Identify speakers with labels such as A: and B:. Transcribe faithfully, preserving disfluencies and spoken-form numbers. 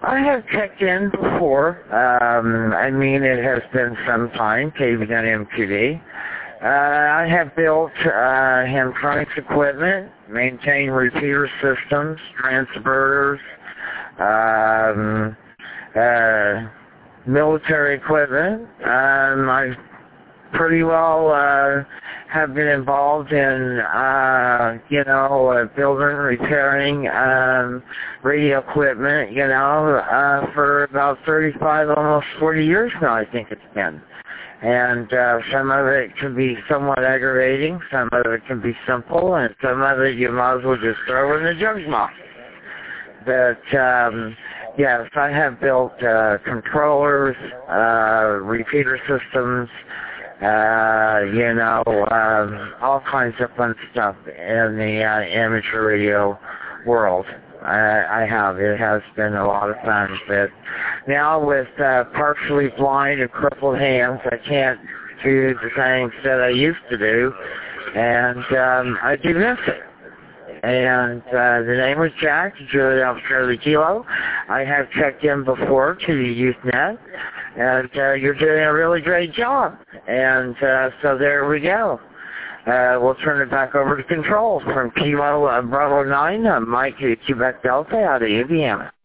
A: I have checked in before. Um, I mean, it has been some time, K V N M Q D. Uh, I have built uh, Hamtronics equipment, maintained repeater systems, transverters, um, uh, military equipment. Um, I pretty well uh, have been involved in, uh, you know, uh, building, repairing um, radio equipment, you know, uh, for about thirty-five, almost forty years now, I think it's been. And uh, some of it can be somewhat aggravating, some of it can be simple, and some of it you might as well just throw in the junk box. But, um, yes, I have built uh, controllers, uh, repeater systems, uh, you know, um, all kinds of fun stuff in the uh, amateur radio world. I, I have. It has been a lot of fun, but now with uh, partially blind and crippled hands, I can't do the things that I used to do, and um, I do miss it. And uh, the name was Jack, Julie Alpha Charlie Kilo. I have checked in before to the Usenet, and uh, you're doing a really great job. And uh, so there we go. Uh, we'll turn it back over to control from Kilo uh, Bravo nine, uh, Mike Quebec Delta out of Indiana.